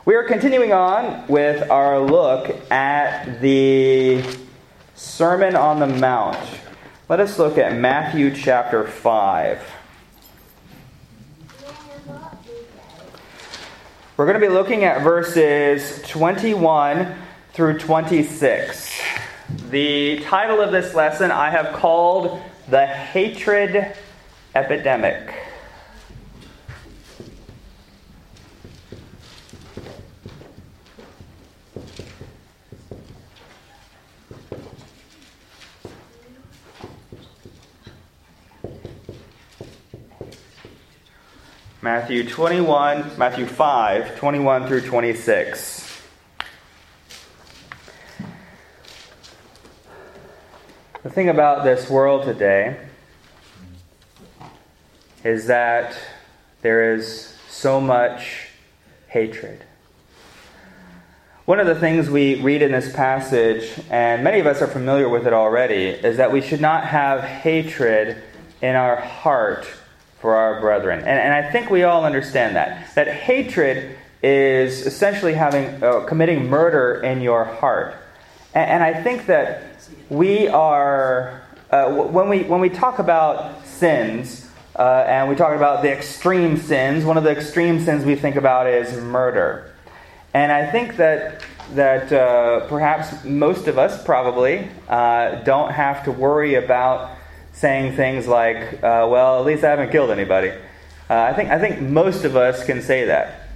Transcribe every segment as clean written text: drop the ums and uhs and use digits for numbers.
We are continuing on with our look at the Sermon on the Mount. Let us look at Matthew chapter 5. We're going to be looking at verses 21 through 26. The title of this lesson I have called The Hatred Epidemic. Matthew 5, 21 through 26. The thing about this world today is that there is so much hatred. One of the things we read in this passage, and many of us are familiar with it already, is that we should not have hatred in our heart for our brethren. And I think we all understand that. That hatred is essentially committing murder in your heart. And I think that we are, when we talk about sins, and we talk about the extreme sins, one of the extreme sins we think about is murder. And I think that perhaps most of us probably don't have to worry about saying things like, well, at least I haven't killed anybody. I think most of us can say that.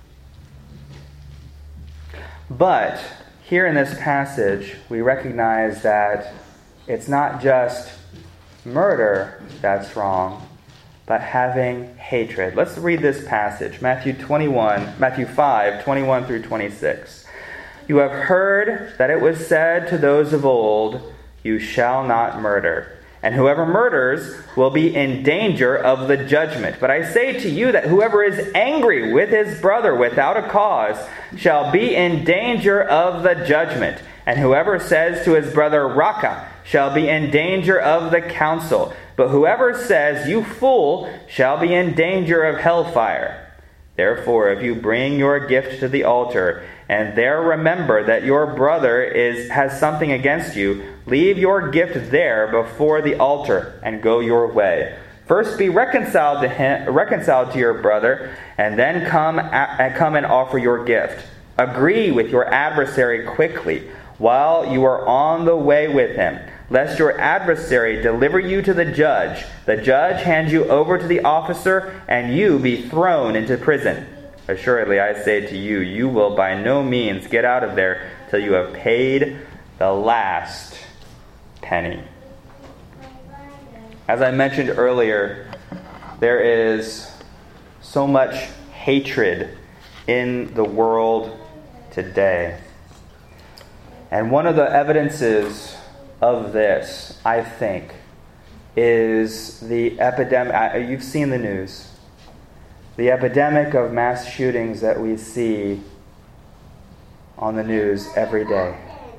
But here in this passage, we recognize that it's not just murder that's wrong, but having hatred. Let's read this passage, Matthew 5, 21 through 26. You have heard that it was said to those of old, you shall not murder. And whoever murders will be in danger of the judgment. But I say to you that whoever is angry with his brother without a cause shall be in danger of the judgment. And whoever says to his brother, Raca, shall be in danger of the council. But whoever says, you fool, shall be in danger of hellfire. Therefore, if you bring your gift to the altar, and there remember that your brother has something against you, leave your gift there before the altar and go your way. First be reconciled to your brother, and then come and offer your gift. Agree with your adversary quickly while you are on the way with him, lest your adversary deliver you to the judge hand you over to the officer, and you be thrown into prison. Assuredly, I say to you, you will by no means get out of there till you have paid the last penny. As I mentioned earlier, there is so much hatred in the world today. And one of the evidences of this, I think, is the epidemic. You've seen the news. The epidemic of mass shootings that we see on the news every day.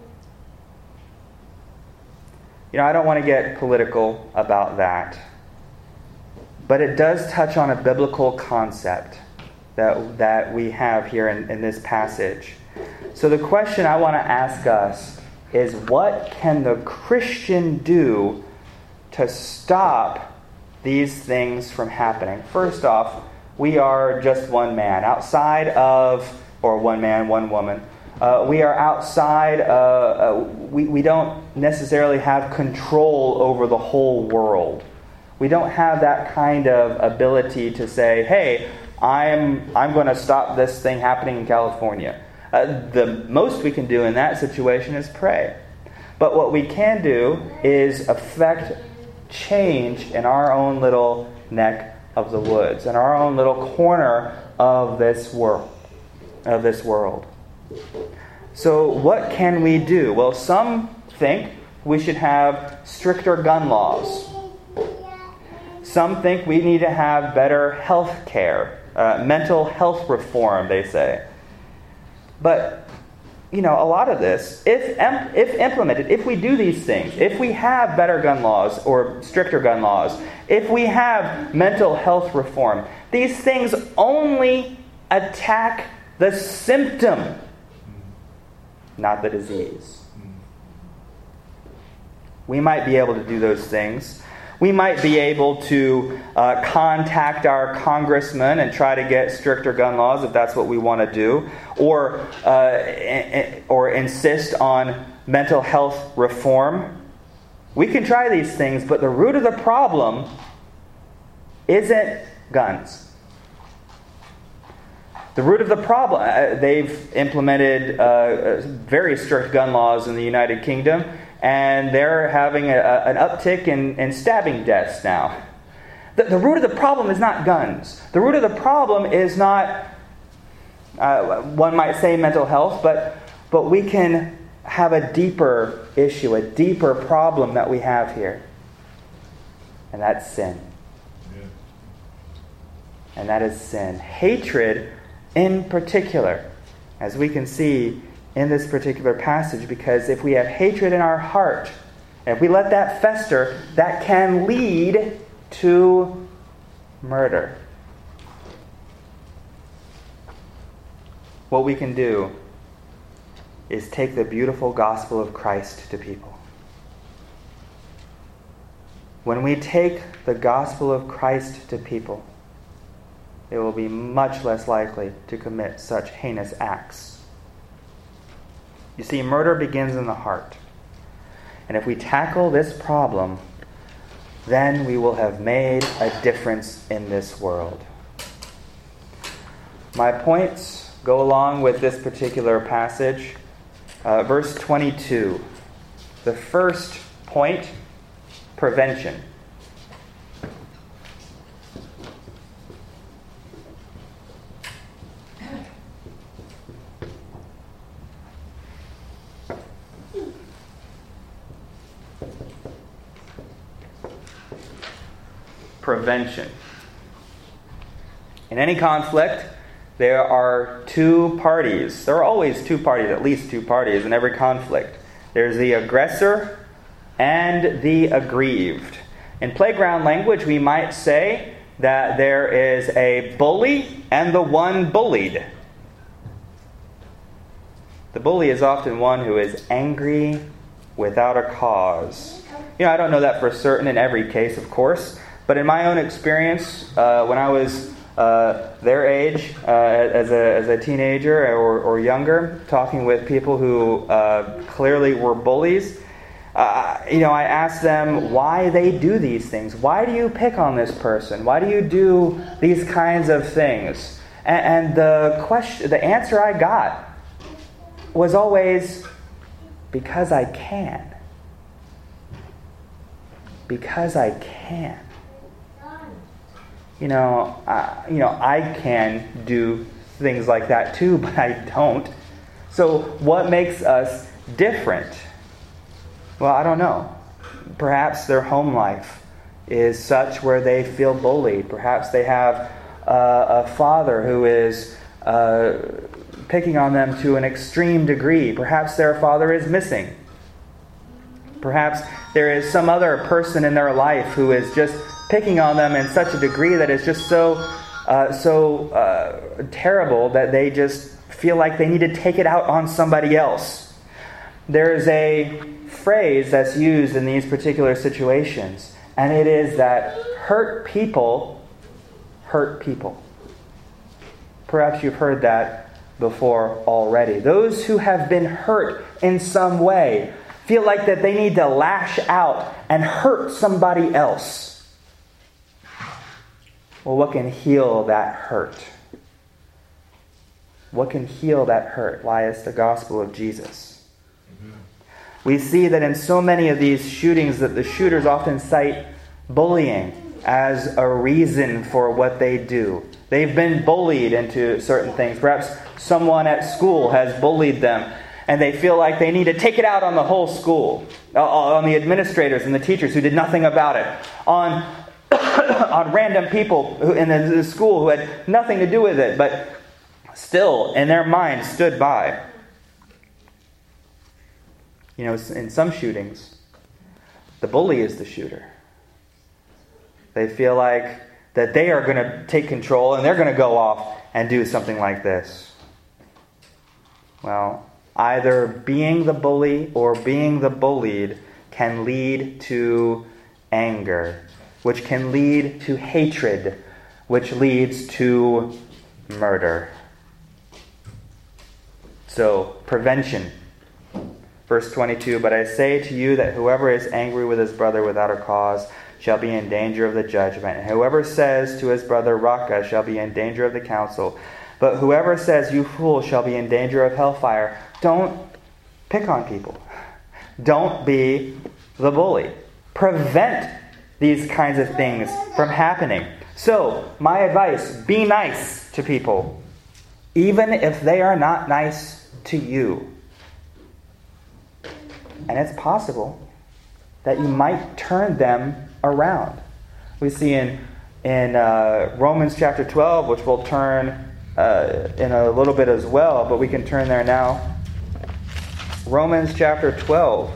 I don't want to get political about that. But it does touch on a biblical concept that we have here in this passage. So the question I want to ask us is, what can the Christian do to stop these things from happening? First off, we are just one man. Or one man, one woman. We are outside. We don't necessarily have control over the whole world. We don't have that kind of ability to say, hey, I'm going to stop this thing happening in California. The most we can do in that situation is pray. But what we can do is affect change in our own little neck of the woods, in our own little corner of this world. So what can we do? Well, some think we should have stricter gun laws. Some think we need to have better health care, mental health reform, they say. But, a lot of this, if implemented, if we do these things, if we have better gun laws or stricter gun laws, if we have mental health reform, these things only attack the symptom, not the disease. We might be able to do those things. We might be able to contact our congressman and try to get stricter gun laws if that's what we want to do, or insist on mental health reform. We can try these things, but the root of the problem isn't guns. The root of the problem, they've implemented very strict gun laws in the United Kingdom, and they're having an uptick in stabbing deaths now. The root of the problem is not guns. The root of the problem is not, one might say, mental health, but we can have a deeper issue, a deeper problem that we have here. And that's sin. Yeah. And that is sin. Hatred in particular, as we can see in this particular passage, because if we have hatred in our heart, and if we let that fester, that can lead to murder. What we can do is take the beautiful gospel of Christ to people. When we take the gospel of Christ to people, they will be much less likely to commit such heinous acts. You see, murder begins in the heart. And if we tackle this problem, then we will have made a difference in this world. My points go along with this particular passage. Verse 22. The first point, prevention. Prevention. In any conflict, there are two parties. There are always two parties, at least two parties in every conflict. There's the aggressor and the aggrieved. In playground language, we might say that there is a bully and the one bullied. The bully is often one who is angry without a cause. I don't know that for certain in every case, of course, but in my own experience, when I was their age, as a teenager or younger, talking with people who clearly were bullies, I asked them why they do these things. Why do you pick on this person? Why do you do these kinds of things? And the answer I got was always, because I can. Because I can. I can do things like that too, but I don't. So what makes us different? Well, I don't know. Perhaps their home life is such where they feel bullied. Perhaps they have a father who is picking on them to an extreme degree. Perhaps their father is missing. Perhaps there is some other person in their life who is just picking on them in such a degree that is just so terrible that they just feel like they need to take it out on somebody else. There's a phrase that's used in these particular situations, and it is that hurt people hurt people. Perhaps you've heard that before already. Those who have been hurt in some way feel like that they need to lash out and hurt somebody else. Well, what can heal that hurt? What can heal that hurt? Why, it's the gospel of Jesus. Mm-hmm. We see that in so many of these shootings that the shooters often cite bullying as a reason for what they do. They've been bullied into certain things. Perhaps someone at school has bullied them, and they feel like they need to take it out on the whole school, on the administrators and the teachers who did nothing about it, on random people in the school who had nothing to do with it, but still, in their mind, stood by. In some shootings, the bully is the shooter. They feel like that they are going to take control and they're going to go off and do something like this. Well, either being the bully or being the bullied can lead to anger, which can lead to hatred, which leads to murder. So, prevention. Verse 22, but I say to you that whoever is angry with his brother without a cause shall be in danger of the judgment. And whoever says to his brother, Raca, shall be in danger of the council. But whoever says, you fool, shall be in danger of hellfire. Don't pick on people. Don't be the bully. Prevent these kinds of things from happening. So, my advice, be nice to people, even if they are not nice to you. And it's possible that you might turn them around. We see in Romans chapter 12, which we'll turn in a little bit as well, but we can turn there now. Romans chapter 12,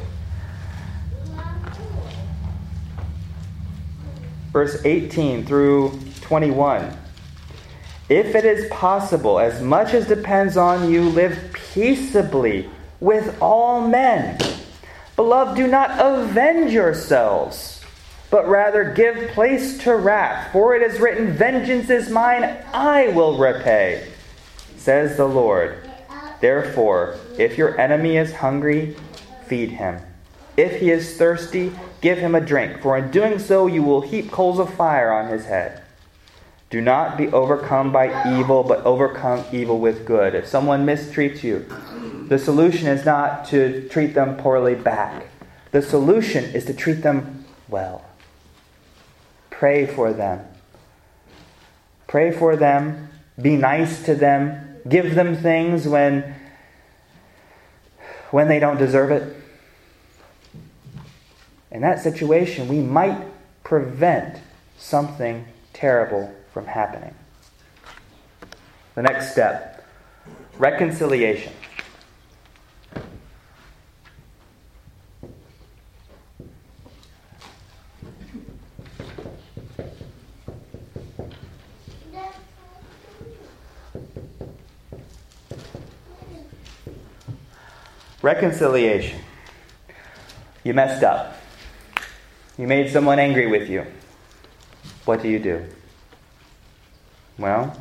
verse 18 through 21. If it is possible, as much as depends on you, live peaceably with all men. Beloved, do not avenge yourselves, but rather give place to wrath. For it is written, vengeance is mine, I will repay, says the Lord. Therefore, if your enemy is hungry, feed him. If he is thirsty, give him a drink, for in doing so you will heap coals of fire on his head. Do not be overcome by evil, but overcome evil with good. If someone mistreats you, the solution is not to treat them poorly back. The solution is to treat them well. Pray for them. Pray for them. Be nice to them. Give them things when they don't deserve it. In that situation, we might prevent something terrible from happening. The next step, reconciliation. Reconciliation. You messed up. You made someone angry with you. What do? Well,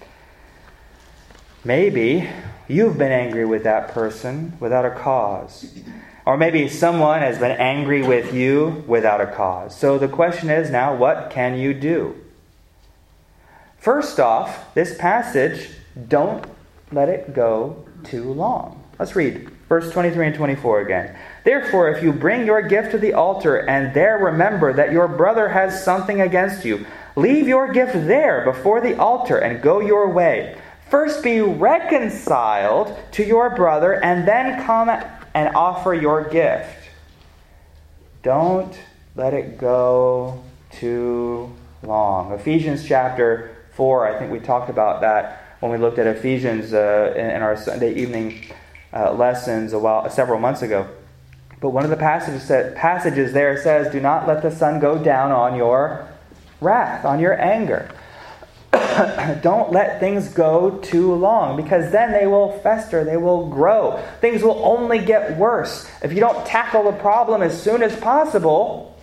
maybe you've been angry with that person without a cause. Or maybe someone has been angry with you without a cause. So the question is now, what can you do? First off, this passage, don't let it go too long. Let's read verse 23 and 24 again. Therefore, if you bring your gift to the altar and there remember that your brother has something against you, leave your gift there before the altar and go your way. First be reconciled to your brother and then come and offer your gift. Don't let it go too long. Ephesians chapter 4, I think we talked about that when we looked at Ephesians in our Sunday evening lessons several months ago. But one of the passages there says, do not let the sun go down on your wrath, on your anger. Don't let things go too long, because then they will fester, they will grow. Things will only get worse. If you don't tackle the problem as soon as possible,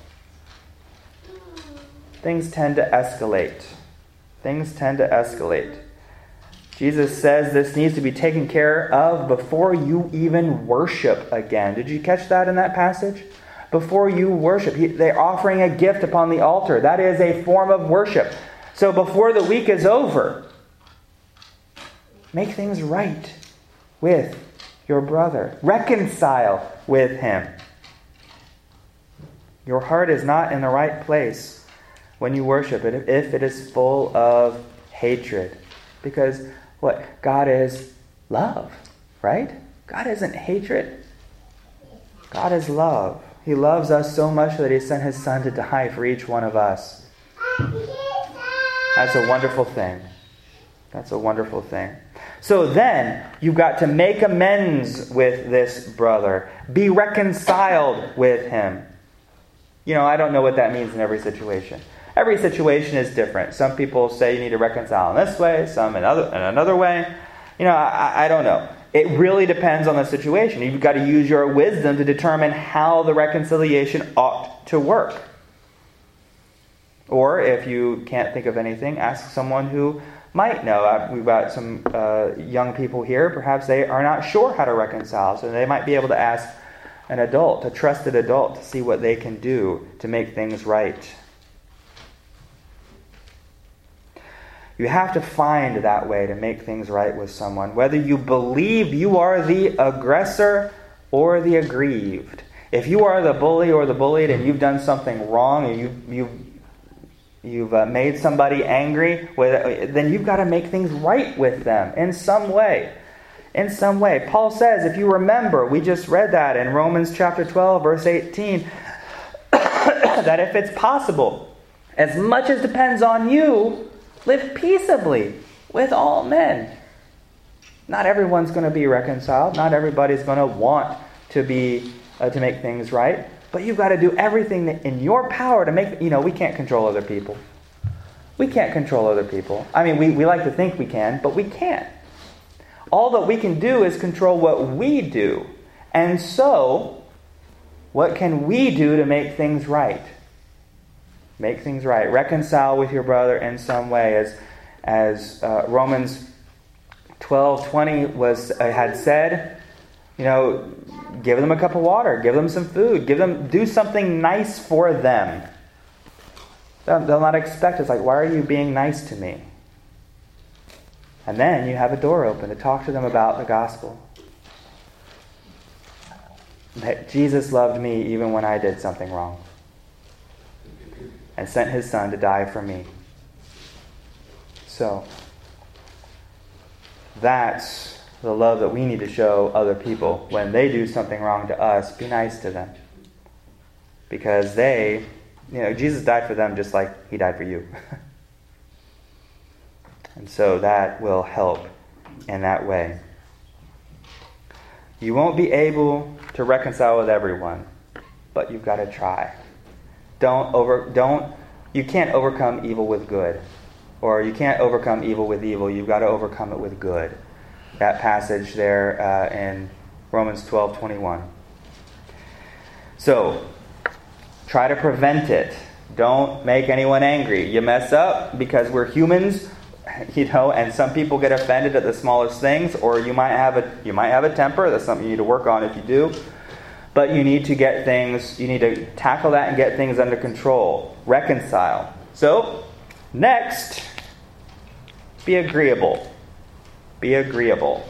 things tend to escalate. Jesus says this needs to be taken care of before you even worship again. Did you catch that in that passage? Before you worship. They're offering a gift upon the altar. That is a form of worship. So before the week is over, make things right with your brother. Reconcile with him. Your heart is not in the right place when you worship it if it is full of hatred. Because what? God is love, right? God isn't hatred. God is love. He loves us so much that he sent his Son to die for each one of us. That's a wonderful thing. That's a wonderful thing. So then, you've got to make amends with this brother. Be reconciled with him. You know, I don't know what that means in every situation. Every situation is different. Some people say you need to reconcile in this way, some in another way. You know, I don't know. It really depends on the situation. You've got to use your wisdom to determine how the reconciliation ought to work. Or if you can't think of anything, ask someone who might know. We've got some young people here. Perhaps they are not sure how to reconcile, so they might be able to ask an adult, a trusted adult, to see what they can do to make things right. You have to find that way to make things right with someone, whether you believe you are the aggressor or the aggrieved. If you are the bully or the bullied and you've done something wrong, and you've made somebody angry, then you've got to make things right with them in some way. In some way. Paul says, if you remember, we just read that in Romans chapter 12, verse 18, that if it's possible, as much as depends on you, live peaceably with all men. Not everyone's going to be reconciled. Not everybody's going to want to make things right. But you've got to do everything in your power to make... we can't control other people. We can't control other people. I mean, we like to think we can, but we can't. All that we can do is control what we do. And so, what can we do to make things right? Make things right. Reconcile with your brother in some way. As Romans 12:20 had said, give them a cup of water, give them some food, do something nice for them. They'll not expect it's like, why are you being nice to me? And then you have a door open to talk to them about the gospel. That Jesus loved me even when I did something wrong. And sent his son to die for me. So, that's the love that we need to show other people. When they do something wrong to us, be nice to them. Because Jesus died for them just like he died for you. And so that will help in that way. You won't be able to reconcile with everyone, but you've got to try. You can't overcome evil with good. Or you can't overcome evil with evil. You've got to overcome it with good. That passage there in Romans 12:21. So, try to prevent it. Don't make anyone angry. You mess up because we're humans, and some people get offended at the smallest things, or you might have a temper. That's something you need to work on if you do. But you need to tackle that and get things under control. Reconcile. So, next, be agreeable. Be agreeable.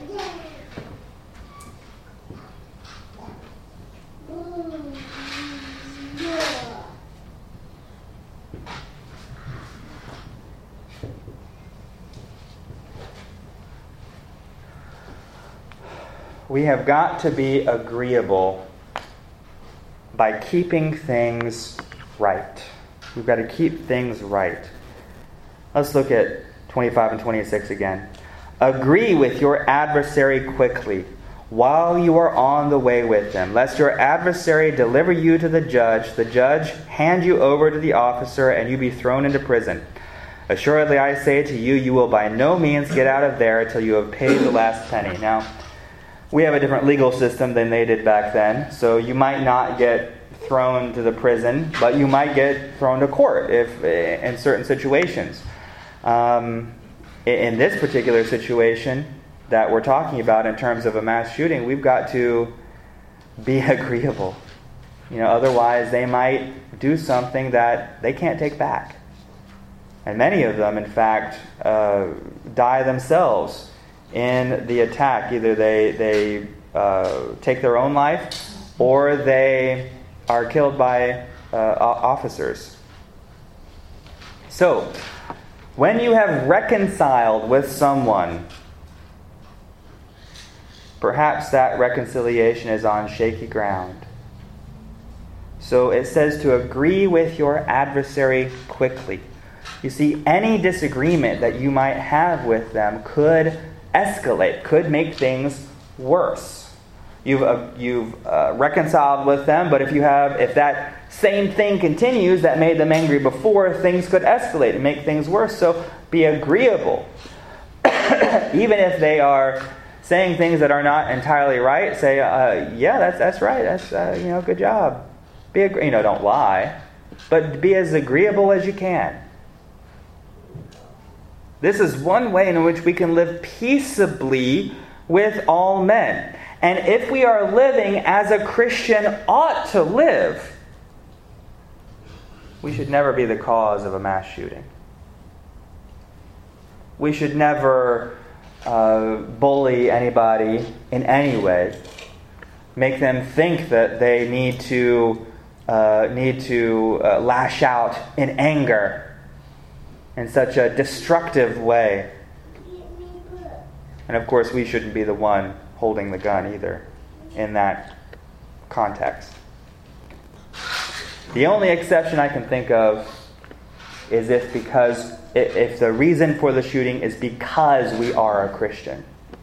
We have got to be agreeable by keeping things right. We've got to keep things right. Let's look at 25 and 26 again. Agree with your adversary quickly while you are on the way with him, lest your adversary deliver you to the judge hand you over to the officer, and you be thrown into prison. Assuredly, I say to you, you will by no means get out of there till you have paid the last penny. Now, we have a different legal system than they did back then, so you might not get thrown to the prison, but you might get thrown to court in certain situations. In this particular situation that we're talking about in terms of a mass shooting, we've got to be agreeable. Otherwise they might do something that they can't take back. And many of them, in fact, die themselves in the attack. Either they take their own life, or they are killed by officers. So, when you have reconciled with someone, perhaps that reconciliation is on shaky ground. So it says to agree with your adversary quickly. You see, any disagreement that you might have with them could escalate, could make things worse. You've reconciled with them, but if that same thing continues that made them angry before, things could escalate and make things worse. So be agreeable. Even if they are saying things that are not entirely right, say, yeah, that's right. That's good job. Don't lie, but be as agreeable as you can. This is one way in which we can live peaceably with all men. And if we are living as a Christian ought to live, we should never be the cause of a mass shooting. We should never bully anybody in any way, make them think that they need to lash out in anger in such a destructive way. And of course, we shouldn't be the one holding the gun either in that context. The only exception I can think of is if the reason for the shooting is because we are a Christian.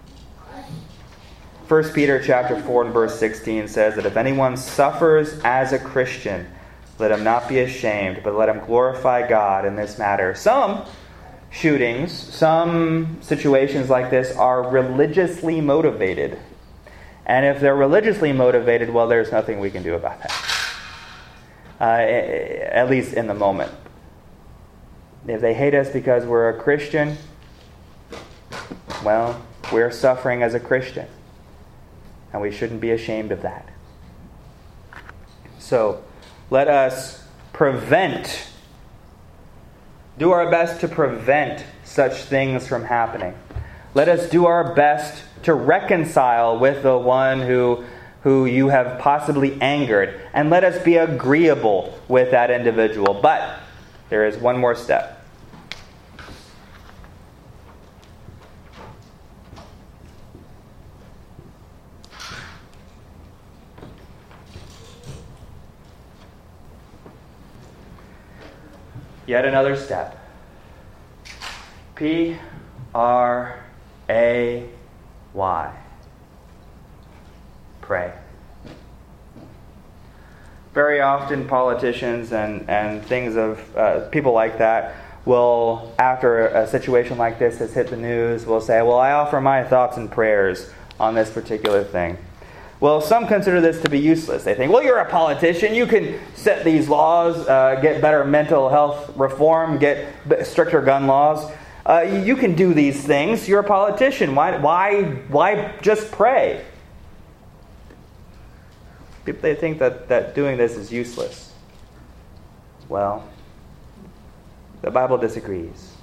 1 Peter chapter 4 and verse 16 says that if anyone suffers as a Christian, let him not be ashamed, but let him glorify God in this matter. Some shootings, some situations like this are religiously motivated. And if they're religiously motivated, well, there's nothing we can do about that. At least in the moment. If they hate us because we're a Christian, well, we're suffering as a Christian. And we shouldn't be ashamed of that. So, let us do our best to prevent such things from happening. Let us do our best to reconcile with the one who you have possibly angered. And let us be agreeable with that individual. But there is one more step. Yet another step. P-R-A-Y. Pray. Very often politicians and things of people like that will, after a situation like this has hit the news, will say, well, I offer my thoughts and prayers on this particular thing. Well, some consider this to be useless. They think, well, you're a politician. You can set these laws, get better mental health reform, get stricter gun laws. You can do these things. You're a politician. Why just pray? They think that doing this is useless. Well, the Bible disagrees.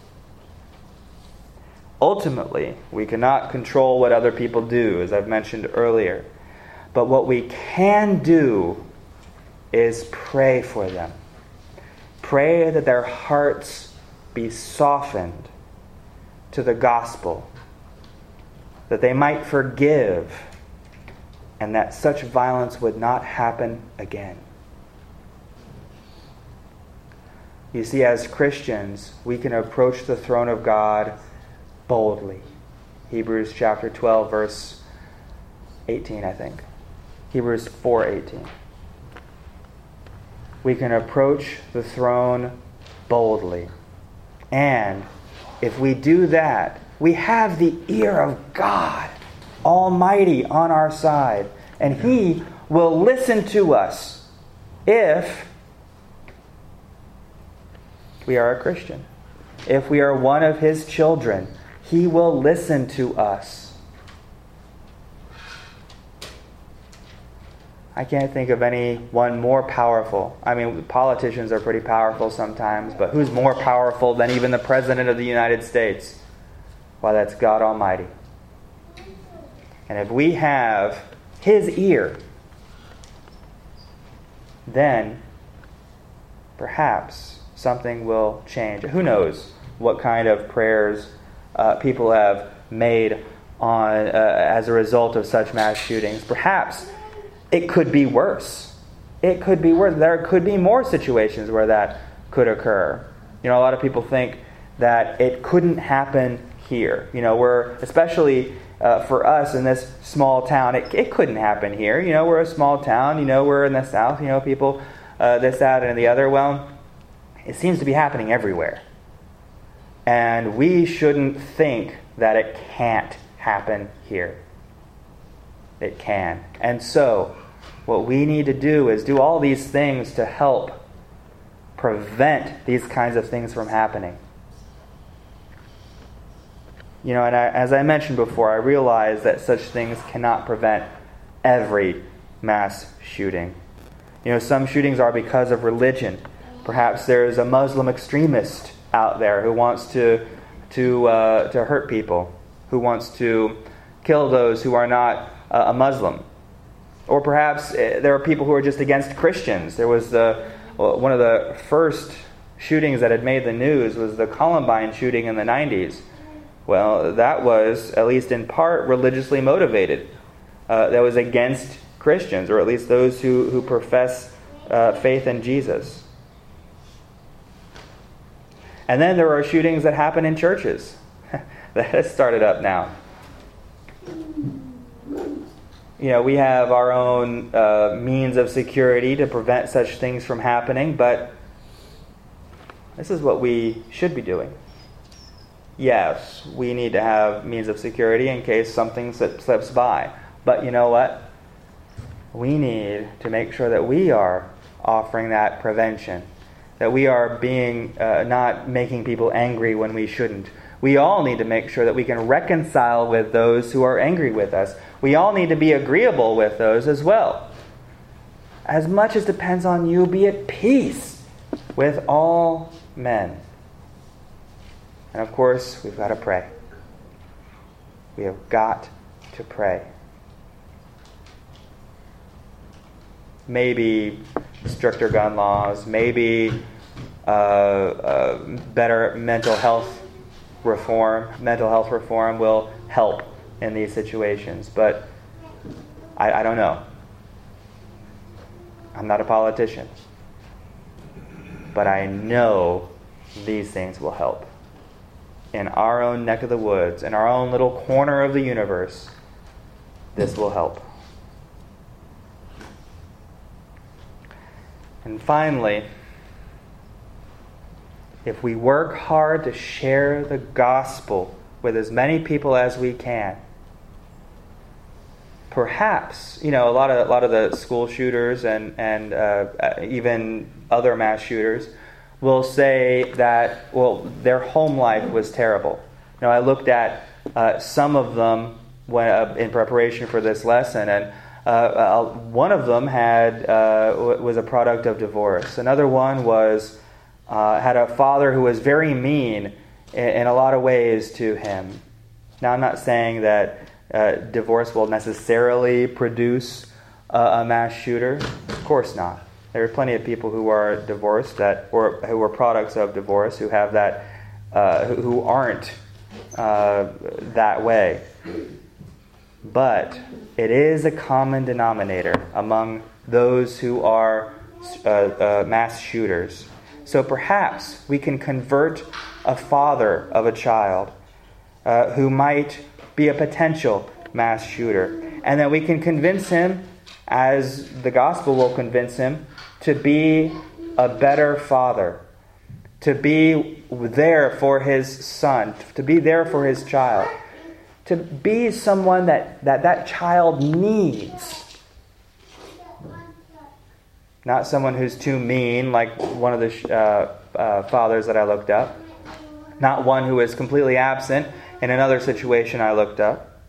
Ultimately, we cannot control what other people do, as I've mentioned earlier. But what we can do is pray for them. Pray that their hearts be softened to the gospel, that they might forgive, and that such violence would not happen again. You see, as Christians, we can approach the throne of God boldly. Hebrews chapter 12, verse 18, I think. Hebrews 4:18. We can approach the throne boldly. And if we do that, we have the ear of God Almighty on our side. And He will listen to us if we are a Christian. If we are one of His children, He will listen to us. I can't think of anyone more powerful. I mean, politicians are pretty powerful sometimes, but who's more powerful than even the President of the United States? Why, that's God Almighty. And if we have His ear, then perhaps something will change. Who knows what kind of prayers people have made on as a result of such mass shootings. Perhaps it could be worse. It could be worse. There could be more situations where that could occur. A lot of people think that it couldn't happen here. We're, especially for us in this small town, it couldn't happen here. We're a small town. We're in the South. People this, that, and the other. Well, it seems to be happening everywhere. And we shouldn't think that it can't happen here. it can. And so, what we need to do is do all these things to help prevent these kinds of things from happening. And as I mentioned before, I realize that such things cannot prevent every mass shooting. Some shootings are because of religion. Perhaps there's a Muslim extremist out there who wants to hurt people, who wants to kill those who are not a Muslim. Or perhaps there are people who are just against Christians. There was one of the first shootings that had made the news was the Columbine shooting in the 90s. Well, that was, at least in part, religiously motivated. That was against Christians, or at least those who profess faith in Jesus. And then there are shootings that happen in churches. That has started up now. We have our own means of security to prevent such things from happening, but this is what we should be doing. Yes, we need to have means of security in case something slips by. But you know what? We need to make sure that we are offering that prevention, that we are being not making people angry when we shouldn't. We all need to make sure that we can reconcile with those who are angry with us. We all need to be agreeable with those as well. As much as depends on you, be at peace with all men. And of course, we've got to pray. We have got to pray. Maybe stricter gun laws, maybe better mental health reform. Mental health reform will help in these situations, but I don't know. I'm not a politician, but I know these things will help. In our own neck of the woods, in our own little corner of the universe, this will help. And finally, if we work hard to share the gospel with as many people as we can, perhaps, a lot of the school shooters and even other mass shooters will say that, their home life was terrible. I looked at some of them in preparation for this lesson, and one of them was a product of divorce. Another one had a father who was very mean in a lot of ways to him. Now, I'm not saying that divorce will necessarily produce a mass shooter. Of course not. There are plenty of people who are divorced who are products of divorce who have that, who aren't that way. But it is a common denominator among those who are mass shooters. So perhaps we can convert a father of a child who might be a potential mass shooter, and then we can convince him, as the gospel will convince him, to be a better father, to be there for his son, to be there for his child, to be someone that child needs. Not someone who's too mean, like one of the fathers that I looked up. Not one who is completely absent in another situation I looked up.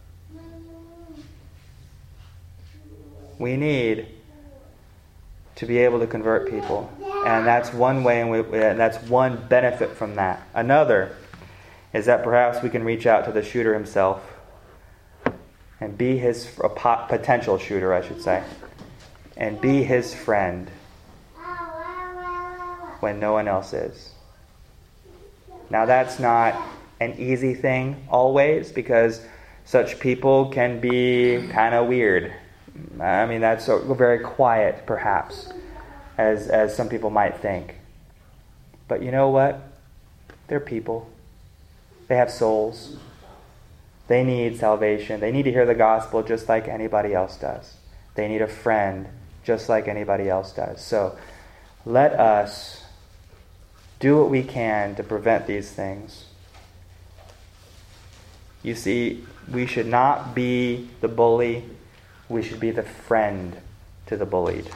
We need to be able to convert people. And that's one way, and that's one benefit from that. Another is that perhaps we can reach out to the shooter himself and be his potential shooter, I should say, and be his friend when no one else is. Now, that's not an easy thing always, because such people can be kind of weird. I mean, that's very quiet, perhaps, as some people might think. But you know what? They're people. They have souls. They need salvation. They need to hear the gospel just like anybody else does. They need a friend just like anybody else does. So let us do what we can to prevent these things. You see, we should not be the bully. we should be the friend to the bullied.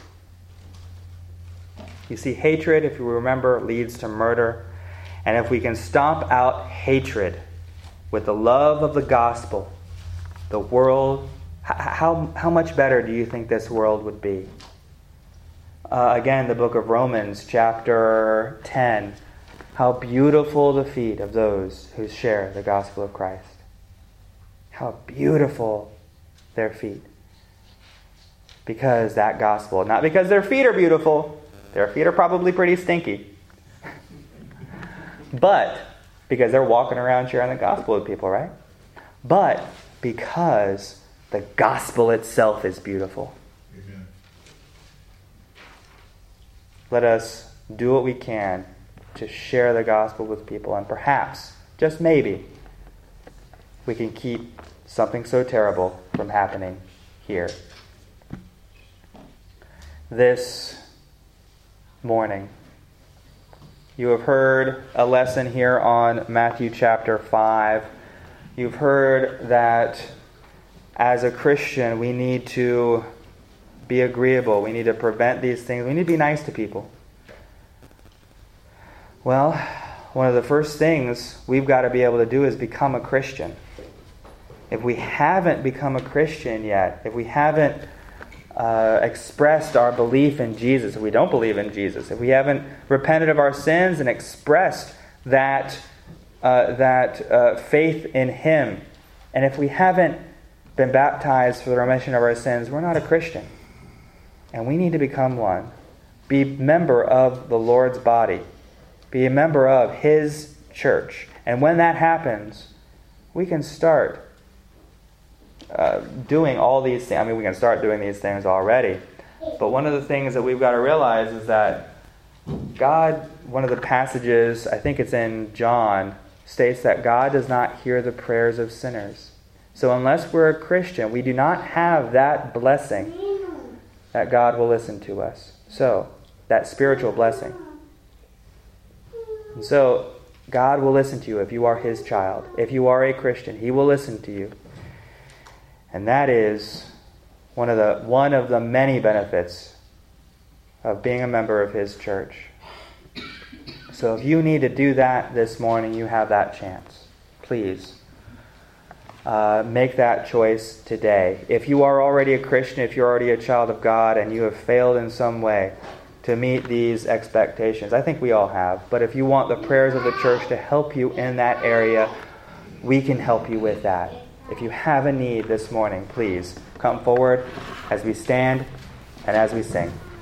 You see, hatred, if you remember, leads to murder. And if we can stomp out hatred with the love of the gospel, the world, how much better do you think this world would be? Again, the book of Romans, chapter 10. How beautiful the feet of those who share the gospel of Christ. How beautiful their feet. Because that gospel, not because their feet are beautiful, their feet are probably pretty stinky. But because they're walking around sharing the gospel with people, right? But because the gospel itself is beautiful. Amen. Let us do what we can to share the gospel with people, and perhaps, just maybe, we can keep something so terrible from happening here. This morning, you have heard a lesson here on Matthew chapter 5. You've heard that as a Christian, we need to be agreeable. We need to prevent these things. We need to be nice to people. Well, one of the first things we've got to be able to do is become a Christian. If we haven't become a Christian yet, if we haven't expressed our belief in Jesus, if we don't believe in Jesus, if we haven't repented of our sins and expressed that faith in Him, and if we haven't been baptized for the remission of our sins, we're not a Christian. And we need to become one. Be a member of the Lord's body. Be a member of His church. And when that happens, we can start doing all these things. I mean, we can start doing these things already. But one of the things that we've got to realize is that God, one of the passages, I think it's in John, states that God does not hear the prayers of sinners. So unless we're a Christian, we do not have that blessing that God will listen to us. So, that spiritual blessing. And so, God will listen to you if you are His child. If you are a Christian, He will listen to you. And that is one of the many benefits of being a member of His church. So if you need to do that this morning, you have that chance. Please make that choice today. If you are already a Christian, if you're already a child of God, and you have failed in some way to meet these expectations, I think we all have. But if you want the prayers of the church to help you in that area, we can help you with that. If you have a need this morning, please come forward as we stand and as we sing.